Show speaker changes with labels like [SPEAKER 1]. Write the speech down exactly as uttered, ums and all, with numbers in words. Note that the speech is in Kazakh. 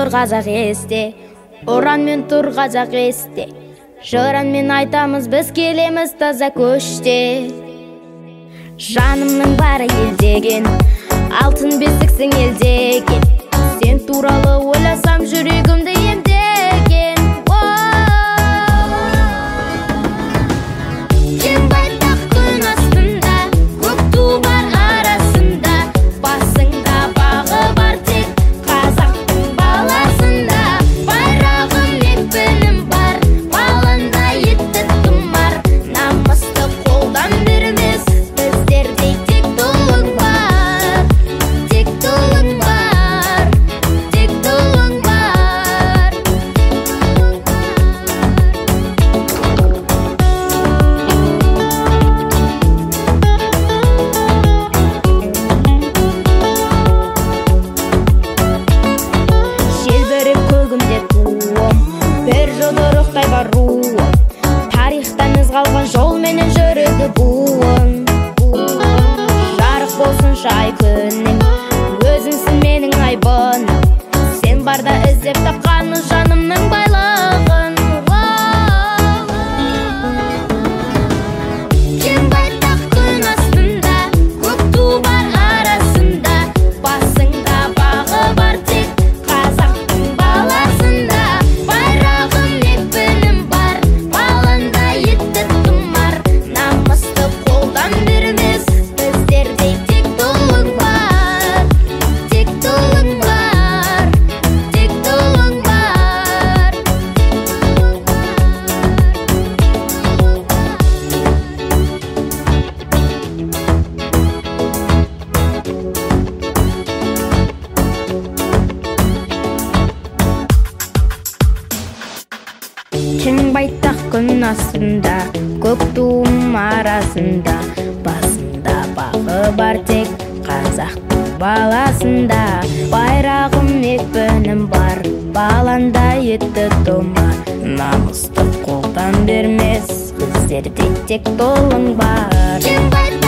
[SPEAKER 1] тұр қазақ есте, ұранмен тұр қазақ есте, жыранмен айтамыз біз келеміз таза көште. Жанымның бары елдеген, алтын бесіксің елдеген, сен туралы ойласам жүрегімді емдеген. Кең байтақ күн астында, көк ту бар арасында, басыңда бағы бар тек қазақтың баласында. Байрағым екпінім бар, балында етті тұмар, намысты қолдан бермес, біздерде тек тұлың бар, тек тұлың бар, тек тұлың бар. Желбіріп көгімде туым, бір жұдырықтай бар руым, тарихтан із қалған жолменен жүреді буын. Жарық болсын шай күнің, өзіңсің менің айбыным, сен барда іздеп тапқаны жанымның байлығын. Кең байтақ күн астында, көк ту бар арасында, басыңда бағы бар тек қазақтың баласында. Байрағым екпінім бар, балында етті тұмар, намысты қолдан бермес, біздерде тек тұлың бар, тек тұлың бар, тек тұлың бар. Кең байтақ күн астында, көк туым арасында, басында бағы бар тек қазақтың баласында. Байрағым екпінім бар, баланда етті тұмар, намысты қолдан бермес, біздерде тек тұлың бар. Кең байтақ